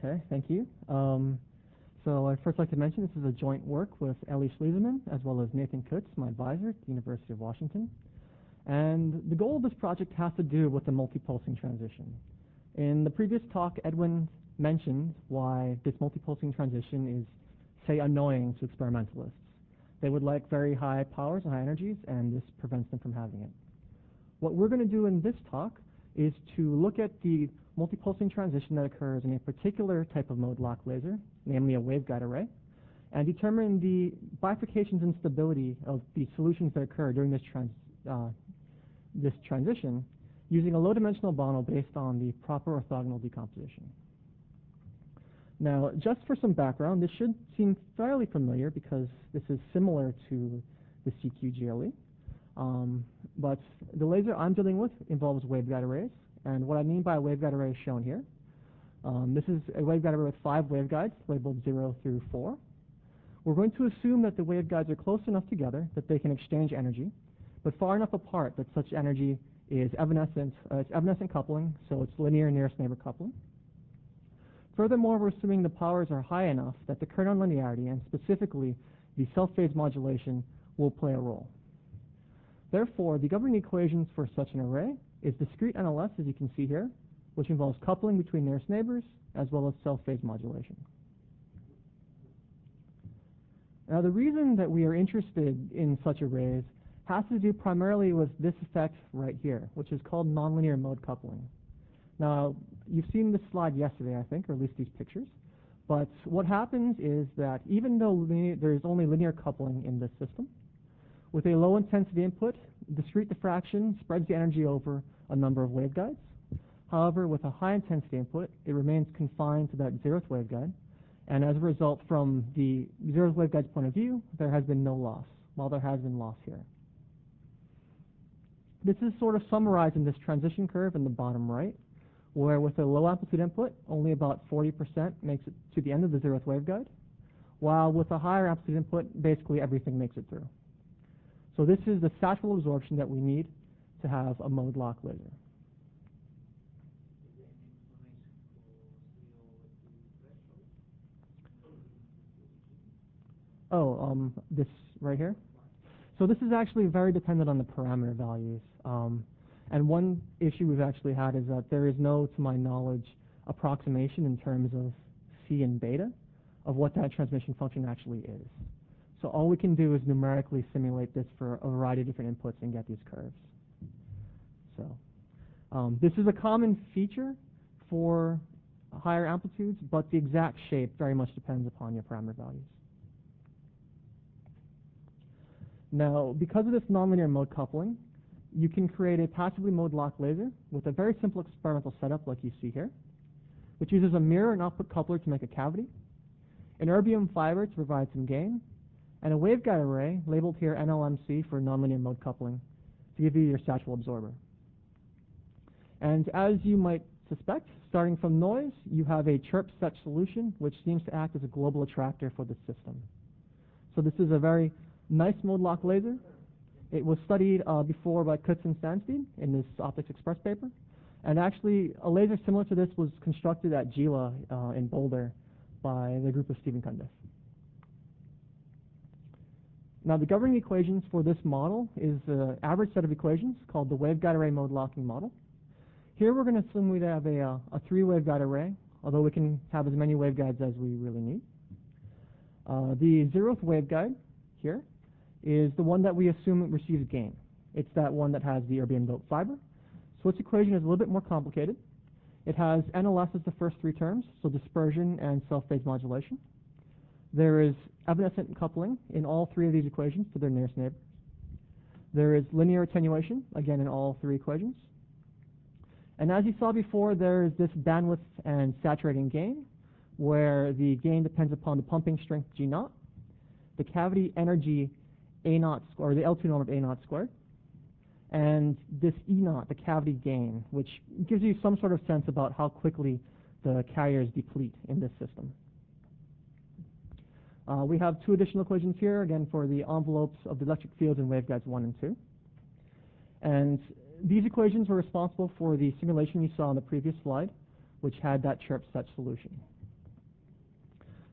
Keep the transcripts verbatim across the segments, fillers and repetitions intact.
Okay, thank you. Um, so I'd first like to mention this is a joint work with Ellie Schliesemann as well as Nathan Kutz, my advisor at the University of Washington. And the goal of this project has to do with the multipulsing transition. In the previous talk, Edwin mentioned why this multipulsing transition is, say, annoying to experimentalists. They would like very high powers and high energies, and this prevents them from having it. What we're going to do in this talk is to look at the multipulsing transition that occurs in a particular type of mode lock laser, namely a waveguide array, and determine the bifurcations and stability of the solutions that occur during this, trans, uh, this transition using a low-dimensional model based on the proper orthogonal decomposition. Now, just for some background, this should seem fairly familiar because this is similar to the C Q G L E. Um, but the laser I'm dealing with involves waveguide arrays, and what I mean by a waveguide array is shown here. Um, this is a waveguide array with five waveguides labeled zero through four. We're going to assume that the waveguides are close enough together that they can exchange energy, but far enough apart that such energy is evanescent. Uh, it's evanescent coupling, so it's linear nearest neighbor coupling. Furthermore, we're assuming the powers are high enough that the current nonlinearity, and specifically the self-phase modulation, will play a role. Therefore, the governing equations for such an array is discrete N L S, as you can see here, which involves coupling between nearest neighbors as well as self-phase modulation. Now, the reason that we are interested in such arrays has to do primarily with this effect right here, which is called nonlinear mode coupling. Now, you've seen this slide yesterday, I think, or at least these pictures. But what happens is that even though there's only linear coupling in this system, with a low intensity input, discrete diffraction spreads the energy over a number of waveguides. However, with a high intensity input, it remains confined to that zeroth waveguide. And as a result, from the zeroth waveguide's point of view, there has been no loss, while there has been loss here. This is sort of summarized in this transition curve in the bottom right, where with a low amplitude input, only about forty percent makes it to the end of the zeroth waveguide, while with a higher amplitude input, basically everything makes it through. So this is the satchel absorption that we need to have a mode lock laser. Oh, um, this right here? So this is actually very dependent on the parameter values. Um, and one issue we've actually had is that there is no, to my knowledge, approximation in terms of C and beta of what that transmission function actually is. So all we can do is numerically simulate this for a variety of different inputs and get these curves. So um, this is a common feature for higher amplitudes, but the exact shape very much depends upon your parameter values. Now, because of this nonlinear mode coupling, you can create a passively mode locked laser with a very simple experimental setup like you see here, which uses a mirror and output coupler to make a cavity, an erbium fiber to provide some gain, and a waveguide array labeled here N L M C for nonlinear mode coupling to give you your satchel absorber. And as you might suspect, starting from noise, you have a chirp set solution which seems to act as a global attractor for the system. So this is a very nice mode lock laser. It was studied uh, before by Kutz and Sandstein in this Optics Express paper. And actually, a laser similar to this was constructed at Gila uh, in Boulder by the group of Stephen Cundiff. Now, the governing equations for this model is the average set of equations called the waveguide array mode locking model. Here we're going to assume we have a, uh, a three waveguide array, although we can have as many waveguides as we really need. Uh, the zeroth waveguide here is the one that we assume receives gain. It's that one that has the erbium doped fiber. So its equation is a little bit more complicated. It has N L S as the first three terms, so dispersion and self-phase modulation. There is evanescent coupling in all three of these equations to their nearest neighbor. There is linear attenuation, again in all three equations. And as you saw before, there is this bandwidth and saturating gain, where the gain depends upon the pumping strength G naught, the cavity energy A naught, or the L two norm of A naught squared, and this E naught, the cavity gain, which gives you some sort of sense about how quickly the carriers deplete in this system. Uh, we have two additional equations here, again, for the envelopes of the electric fields in waveguides one and two. And these equations were responsible for the simulation you saw on the previous slide, which had that chirp set solution.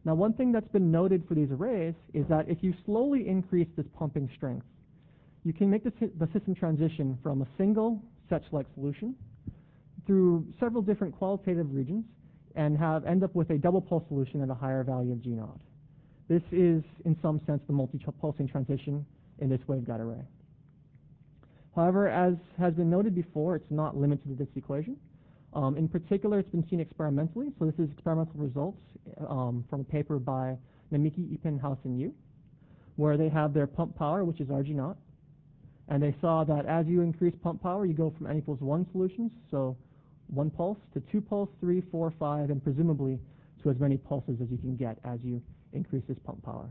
Now, one thing that's been noted for these arrays is that if you slowly increase this pumping strength, you can make the, the system transition from a single Setch-like solution through several different qualitative regions and have end up with a double pulse solution at a higher value of G naught. This is, in some sense, the multi-pulsing transition in this waveguide array. However, as has been noted before, it's not limited to this equation. Um, in particular, it's been seen experimentally. So this is experimental results um, from a paper by Namiki, Ipin, House, and Yu, where they have their pump power, which is R G naught. And they saw that as you increase pump power, you go from n equals one solutions, so one pulse, to two pulse, three, four, five, and presumably to as many pulses as you can get as you increase this pump power.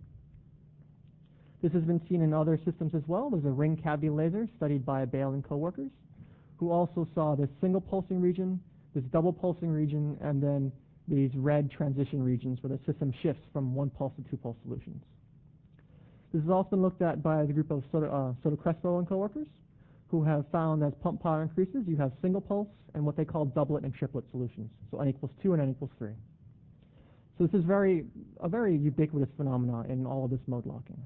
This has been seen in other systems as well. There's a ring cavity laser studied by Bale and coworkers, who also saw this single pulsing region, this double pulsing region, and then these red transition regions where the system shifts from one pulse to two pulse solutions. This has also been looked at by the group of Soto, uh, Soto Crespo and coworkers, who have found as pump power increases, you have single pulse and what they call doublet and triplet solutions, so n equals two and n equals three. So this is very a very ubiquitous phenomenon in all of this mode locking.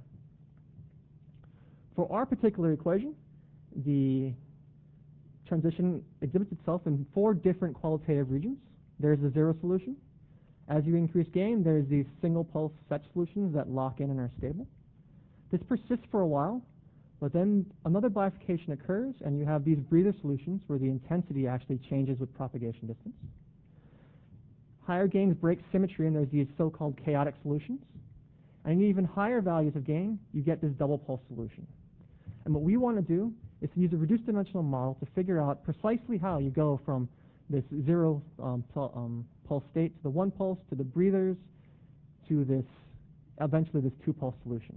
For our particular equation, the transition exhibits itself in four different qualitative regions. There's the zero solution. As you increase gain, there's these single pulse Setch solutions that lock in and are stable. This persists for a while, but then another bifurcation occurs, and you have these breather solutions where the intensity actually changes with propagation distance. Higher gains break symmetry, and there's these so-called chaotic solutions. And in even higher values of gain, you get this double pulse solution. And what we want to do is to use a reduced dimensional model to figure out precisely how you go from this zero um, um, pulse state to the one pulse, to the breathers, to this, eventually this two pulse solution.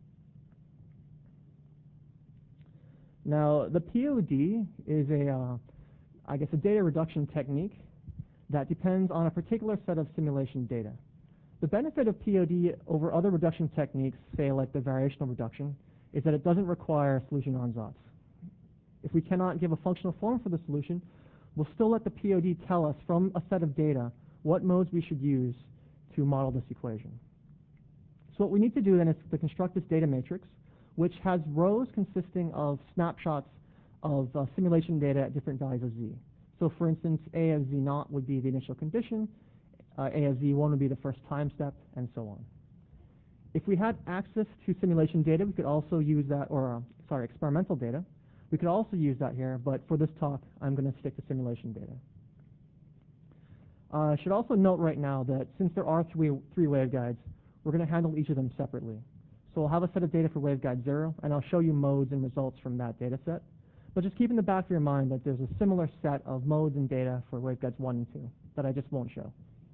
Now, the P O D is a, uh, I guess, a data reduction technique that depends on a particular set of simulation data. The benefit of P O D over other reduction techniques, say like the variational reduction, is that it doesn't require solution ansatz. If we cannot give a functional form for the solution, we'll still let the P O D tell us from a set of data what modes we should use to model this equation. So what we need to do then is to construct this data matrix, which has rows consisting of snapshots of uh, simulation data at different values of z. So for instance, A of z naught would be the initial condition, uh, A of z one would be the first time step, and so on. If we had access to simulation data, we could also use that, or uh, sorry, experimental data. We could also use that here, but for this talk, I'm going to stick to simulation data. Uh, I should also note right now that since there are three, three waveguides, we're going to handle each of them separately. So I'll have a set of data for waveguide zero, and I'll show you modes and results from that data set. But just keep in the back of your mind that there's a similar set of modes and data for waveguides one and two that I just won't show.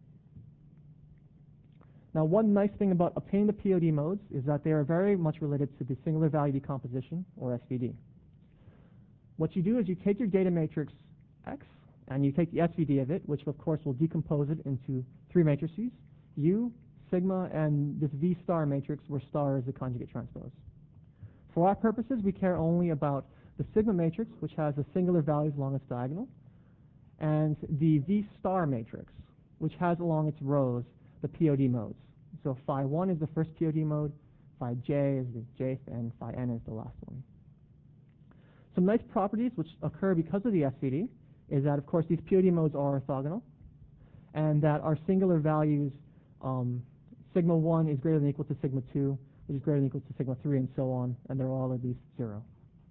Now, one nice thing about obtaining the P O D modes is that they are very much related to the singular value decomposition, or S V D. What you do is you take your data matrix X, and you take the S V D of it, which of course will decompose it into three matrices, U, sigma, and this V star matrix where star is the conjugate transpose. For our purposes, we care only about the sigma matrix, which has the singular values along its diagonal, and the V star matrix, which has along its rows the P O D modes. So phi one is the first P O D mode, phi j is the jth, and phi n is the last one. Some nice properties which occur because of the S V D is that, of course, these P O D modes are orthogonal, and that our singular values, um, sigma one is greater than or equal to sigma two, which is greater than or equal to sigma three, and so on, and they're all at least zero.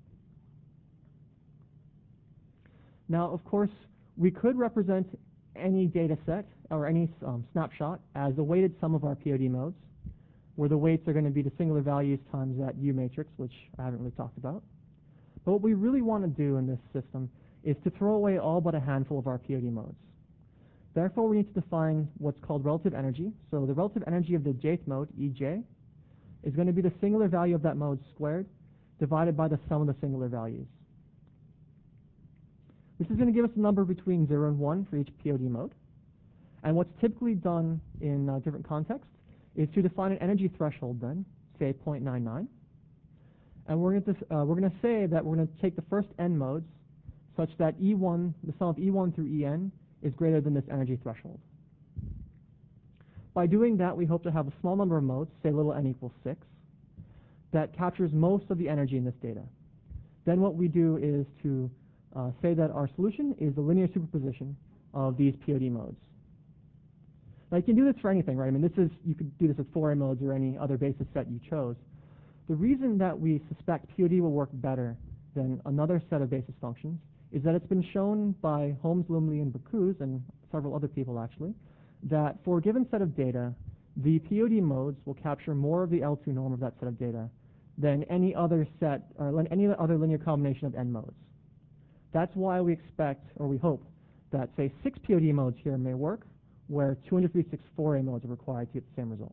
Now, of course, we could represent any data set or any um, snapshot as the weighted sum of our P O D modes, where the weights are going to be the singular values times that U matrix, which I haven't really talked about. But what we really want to do in this system is to throw away all but a handful of our P O D modes. Therefore, we need to define what's called relative energy. So the relative energy of the jth mode, E J, is going to be the singular value of that mode squared divided by the sum of the singular values. This is going to give us a number between zero and one for each P O D mode. And what's typically done in uh, different contexts is to define an energy threshold then, say zero point nine nine. And we're going to uh, we're going to say that we're going to take the first n modes such that E one, the sum of E one through E n, is greater than this energy threshold. By doing that, we hope to have a small number of modes, say little n equals six, that captures most of the energy in this data. Then what we do is to uh, say that our solution is the linear superposition of these P O D modes. Now you can do this for anything, right? I mean, this is, you could do this with Fourier modes or any other basis set you chose. The reason that we suspect P O D will work better than another set of basis functions is that it's been shown by Holmes, Lumley, and Bocuse, and several other people actually, that for a given set of data, the P O D modes will capture more of the L two norm of that set of data than any other set, or any other linear combination of n modes. That's why we expect, or we hope, that say six P O D modes here may work, where two hundred fifty-six Fourier modes are required to get the same results.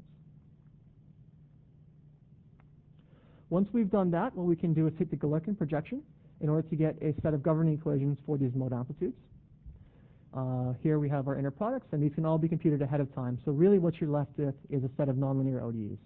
Once we've done that, what we can do is take the Galerkin projection in order to get a set of governing equations for these mode amplitudes. Uh, here we have our inner products, and these can all be computed ahead of time. So really what you're left with is a set of nonlinear O D Es.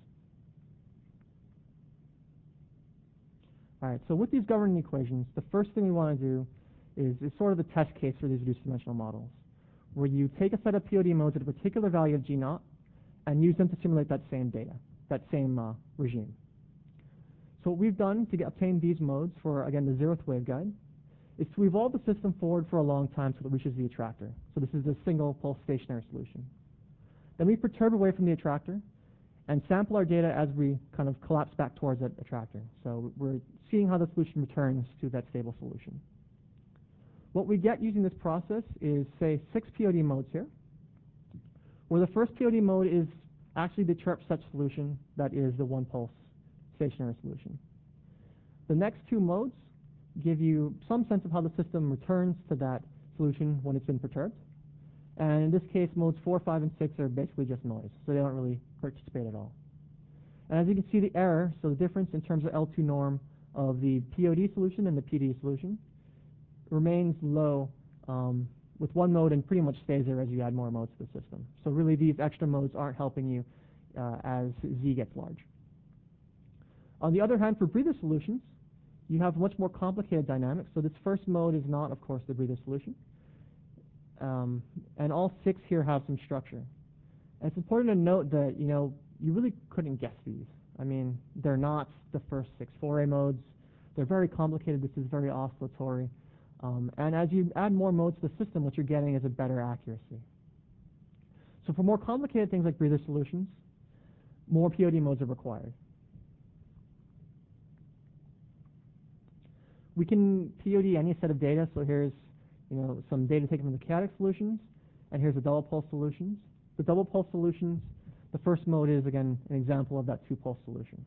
All right, so with these governing equations, the first thing we want to do is, is sort of the test case for these reduced dimensional models, where you take a set of P O D modes at a particular value of G naught and use them to simulate that same data, that same uh, regime. So what we've done to get, obtain these modes for, again, the zeroth waveguide is to evolve the system forward for a long time till it reaches the attractor. So this is a single pulse stationary solution. Then we perturb away from the attractor and sample our data as we kind of collapse back towards that attractor. So we're seeing how the solution returns to that stable solution. What we get using this process is, say, six P O D modes here, where the first P O D mode is actually the Chirp-Such solution that is the one-pulse stationary solution. The next two modes give you some sense of how the system returns to that solution when it's been perturbed. And in this case, modes four, five, and six are basically just noise, so they don't really participate at all. And as you can see, the error, so the difference in terms of L two norm of the P O D solution and the P D solution, remains low um, with one mode and pretty much stays there as you add more modes to the system. So really these extra modes aren't helping you uh, as Z gets large. On the other hand, for breather solutions, you have much more complicated dynamics. So this first mode is not, of course, the breather solution. Um, and all six here have some structure. And it's important to note that, you know, you really couldn't guess these. I mean, they're not the first six Fourier modes. They're very complicated. This is very oscillatory. Um, and as you add more modes to the system, what you're getting is a better accuracy. So for more complicated things like breather solutions, more P O D modes are required. We can P O D any set of data. So here's, you know, some data taken from the chaotic solutions, and here's the double pulse solutions. The double pulse solutions, the first mode is, again, an example of that two pulse solution.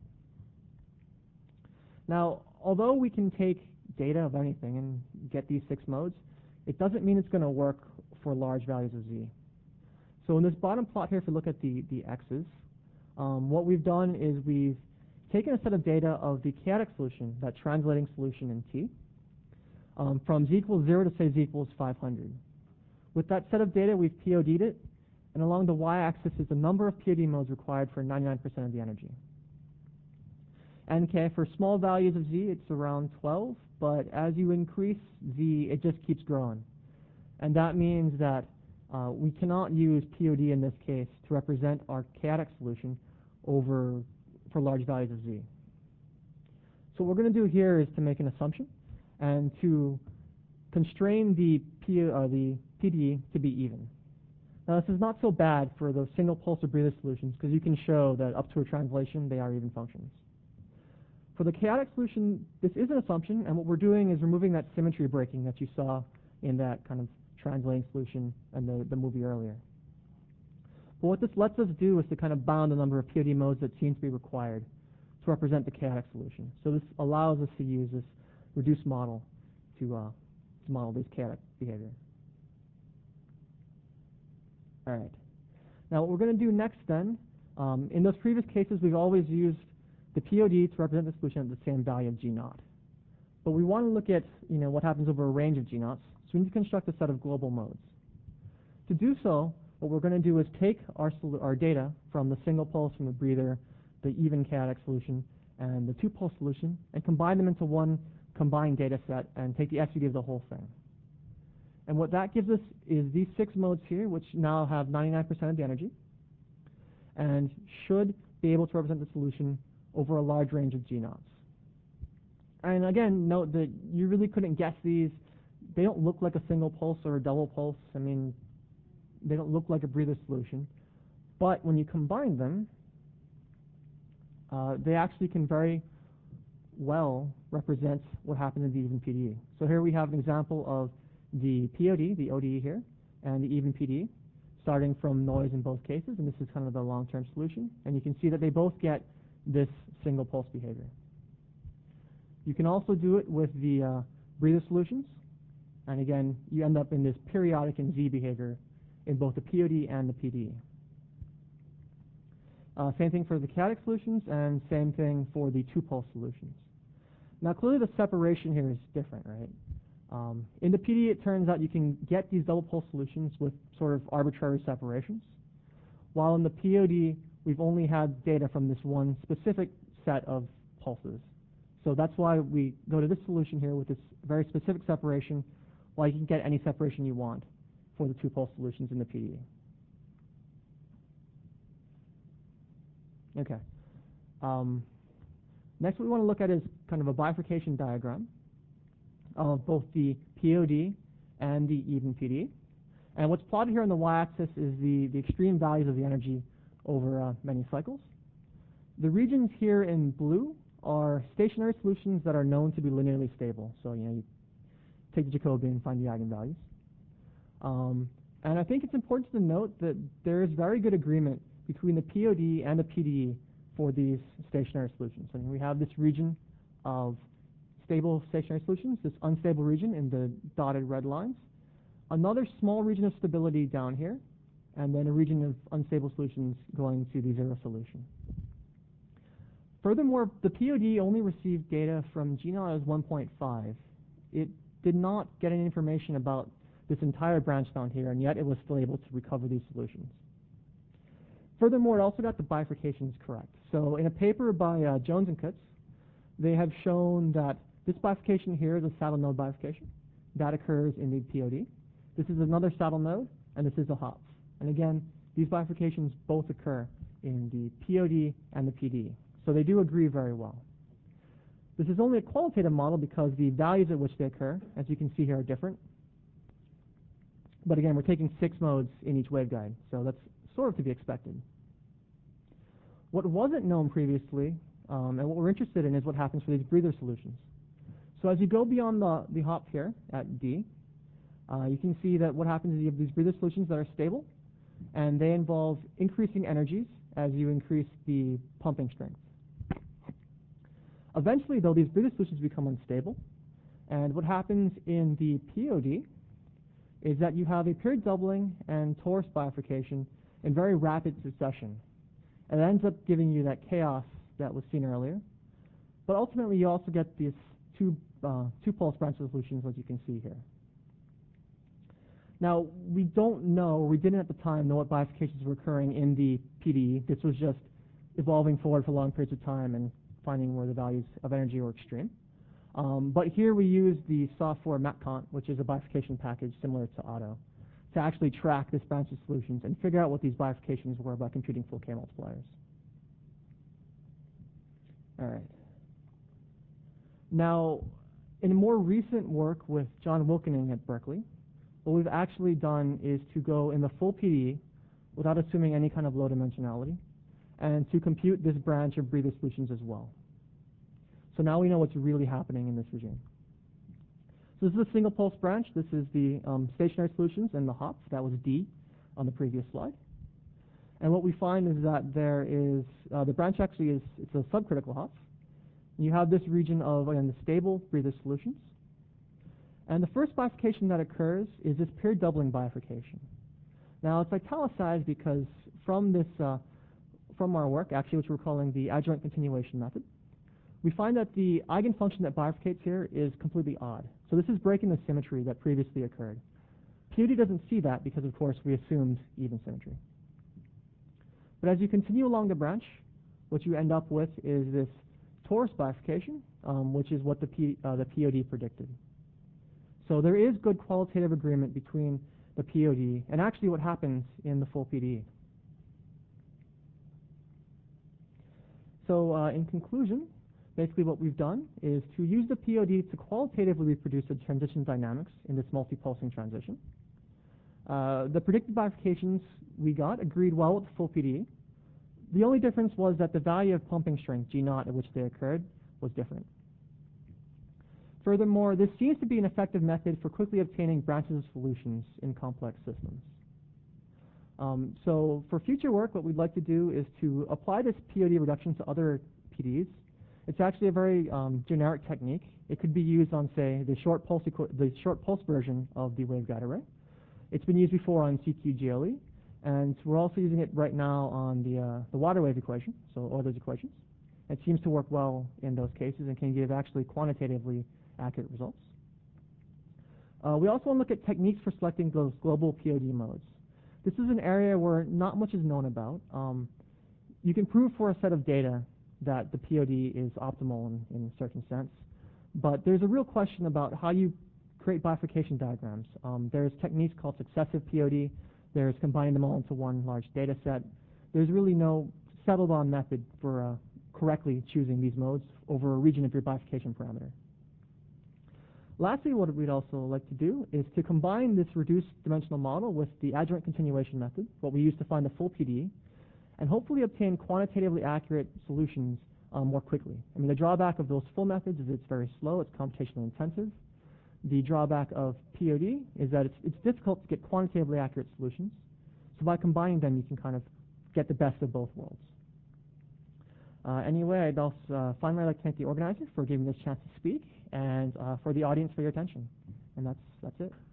Now, although we can take data of anything and get these six modes, it doesn't mean it's going to work for large values of Z. So in this bottom plot here, if you look at the, the X's, um, what we've done is we've taken a set of data of the chaotic solution, that translating solution in T, um, from Z equals zero to say Z equals five hundred. With that set of data, we've P O D'd it, and along the y-axis is the number of P O D modes required for ninety-nine percent of the energy. And okay, for small values of Z, it's around twelve, but as you increase Z, it just keeps growing. And that means that uh, we cannot use P O D in this case to represent our chaotic solution over for large values of Z. So what we're going to do here is to make an assumption and to constrain the, P, uh, the P D E to be even. Now this is not so bad for those single pulse or breather solutions because you can show that up to a translation they are even functions. For the chaotic solution, this is an assumption, and what we're doing is removing that symmetry breaking that you saw in that kind of translating solution and the, the movie earlier. But what this lets us do is to kind of bound the number of P O D modes that seem to be required to represent the chaotic solution. So this allows us to use this reduced model to, uh, to model this chaotic behavior. All right. Now what we're going to do next then, um, in those previous cases we've always used the P O D to represent the solution at the same value of G naught. But we want to look at, you know, what happens over a range of G naughts, so we need to construct a set of global modes. To do so, what we're going to do is take our, our data from the single pulse, from the breather, the even chaotic solution, and the two pulse solution, and combine them into one combined data set and take the S U D of the whole thing. And what that gives us is these six modes here, which now have ninety-nine percent of the energy. and should be able to represent the solution over a large range of G naughts. And again, note that you really couldn't guess these. They don't look like a single pulse or a double pulse. I mean, they don't look like a breather solution. But when you combine them, uh, they actually can very well represent what happens in the even P D E. So here we have an example of the P O D, the O D E here, and the even P D E, starting from noise in both cases, and this is kind of the long-term solution. And you can see that they both get this single pulse behavior. You can also do it with the uh, breather solutions, and again, you end up in this periodic and Z behavior in both the P O D and the P D E. Uh, same thing for the chaotic solutions, and same thing for the two-pulse solutions. Now, clearly the separation here is different, right? Um, in the P D E, it turns out you can get these double-pulse solutions with sort of arbitrary separations, while in the P O D, we've only had data from this one specific set of pulses. So that's why we go to this solution here with this very specific separation, while you can get any separation you want for the two-pulse solutions in the P D E. Okay. Um, next, what we want to look at is kind of a bifurcation diagram of both the P O D and the even P D E. And what's plotted here on the y-axis is the, the extreme values of the energy over uh, many cycles. The regions here in blue are stationary solutions that are known to be linearly stable. So, you know, you take the Jacobian, find the eigenvalues. Um, and I think it's important to note that there is very good agreement between the P O D and the P D E for these stationary solutions. And we have this region of stable stationary solutions, this unstable region in the dotted red lines, another small region of stability down here, and then a region of unstable solutions going to the zero solution. Furthermore, the P O D only received data from G naught as one point five. It did not get any information about this entire branch down here, and yet it was still able to recover these solutions. Furthermore, it also got the bifurcations correct. So in a paper by uh, Jones and Kutz, they have shown that this bifurcation here is a saddle node bifurcation. That occurs in the P O D. This is another saddle node, and this is a Hopf. And again, these bifurcations both occur in the P O D and the P D E. So they do agree very well. This is only a qualitative model because the values at which they occur, as you can see here, are different. But again, we're taking six modes in each waveguide, so that's sort of to be expected. What wasn't known previously, um, and what we're interested in, is what happens for these breather solutions. So as you go beyond the, the Hopf here at D, uh, you can see that what happens is you have these breather solutions that are stable, and they involve increasing energies as you increase the pumping strength. Eventually, though, these breather solutions become unstable, and what happens in the P O D is that you have a period doubling and torus bifurcation in very rapid succession. And it ends up giving you that chaos that was seen earlier. But ultimately, you also get these two, uh, two pulse branch solutions, as you can see here. Now, we don't know, we didn't at the time know what bifurcations were occurring in the P D E. This was just evolving forward for long periods of time and finding where the values of energy were extreme. Um, but here we use the software MatCont, which is a bifurcation package similar to Otto, to actually track this branch of solutions and figure out what these bifurcations were by computing full K multipliers. All right. Now, in more recent work with John Wilkening at Berkeley, what we've actually done is to go in the full P D E without assuming any kind of low dimensionality, and to compute this branch of breather solutions as well. So now we know what's really happening in this regime. So this is a single pulse branch. This is the um, stationary solutions and the Hopf. That was D on the previous slide. And what we find is that there is, uh, the branch actually is, it's a subcritical Hopf. You have this region of, again, the stable breather solutions. And the first bifurcation that occurs is this period doubling bifurcation. Now it's italicized because from this, uh, from our work, actually, which we're calling the adjoint continuation method, we find that the eigenfunction that bifurcates here is completely odd. So this is breaking the symmetry that previously occurred. P O D doesn't see that because, of course, we assumed even symmetry. But as you continue along the branch, what you end up with is this torus bifurcation, um, which is what the, P, uh, the P O D predicted. So there is good qualitative agreement between the P O D and actually what happens in the full P D E. so uh, in conclusion, basically what we've done is to use the P O D to qualitatively reproduce the transition dynamics in this multi-pulsing transition. Uh, the predicted bifurcations we got agreed well with the full P D E. The only difference was that the value of pumping strength, G naught, at which they occurred, was different. Furthermore, this seems to be an effective method for quickly obtaining branches of solutions in complex systems. Um, so for future work, what we'd like to do is to apply this P O D reduction to other P Ds. It's actually a very um, generic technique. It could be used on, say, the short pulse, the short pulse version of the waveguide array. It's been used before on C Q G L E, and we're also using it right now on the, uh, the water wave equation, so Euler's equations. It seems to work well in those cases and can give actually quantitatively accurate results. Uh, we also want to look at techniques for selecting those global P O D modes. This is an area where not much is known about. Um, you can prove for a set of data that the P O D is optimal in, in a certain sense, but there's a real question about how you create bifurcation diagrams. Um, there's techniques called successive P O D. There's combining them all into one large data set. There's really no settled on method for uh, correctly choosing these modes over a region of your bifurcation parameter. Lastly, what we'd also like to do is to combine this reduced dimensional model with the adjoint continuation method, what we use to find the full P D E, and hopefully obtain quantitatively accurate solutions um, more quickly. I mean, the drawback of those full methods is it's very slow, it's computationally intensive. The drawback of P O D is that it's, it's difficult to get quantitatively accurate solutions. So by combining them, you can kind of get the best of both worlds. Uh, anyway, I'd also uh, finally like to thank the organizer for giving me this chance to speak, and uh, for the audience for your attention. And that's, that's it.